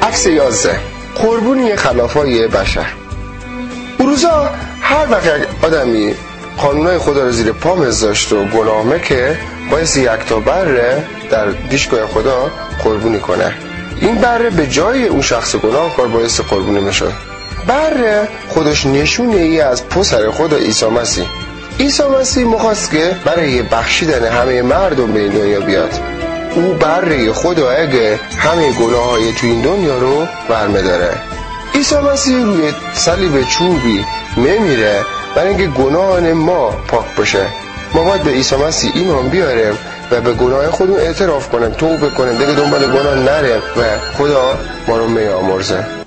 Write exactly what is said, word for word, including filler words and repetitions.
عکس یازده، قربونی خلافای بشر. اون روزا هر وقت یک آدمی قانونای خدا رو زیر پا میذاشت و گناه میکرد، باید یک تا بره در دیشگاه خدا قربونی کنه. این بره به جای اون شخص گناهکار باعث قربونی میشد. بره خودش نشونه ای از پسر خدا عیسی مسیح. عیسی مسیح میخواست که برای بخشیدن همه مردم به این دنیا بیاد. او بره خدا اگه همه گناه های تو این دنیا رو برمیداره. عیسی مسیح روی صلیب چوبی میمیره برای اینکه گناهان ما پاک بشه. ما باید به عیسی مسیح ایمان بیاریم و به گناه خودمون اعتراف کنیم، توبه کنیم، دیگه دنبال گناه نریم و خدا ما رو میامرزه.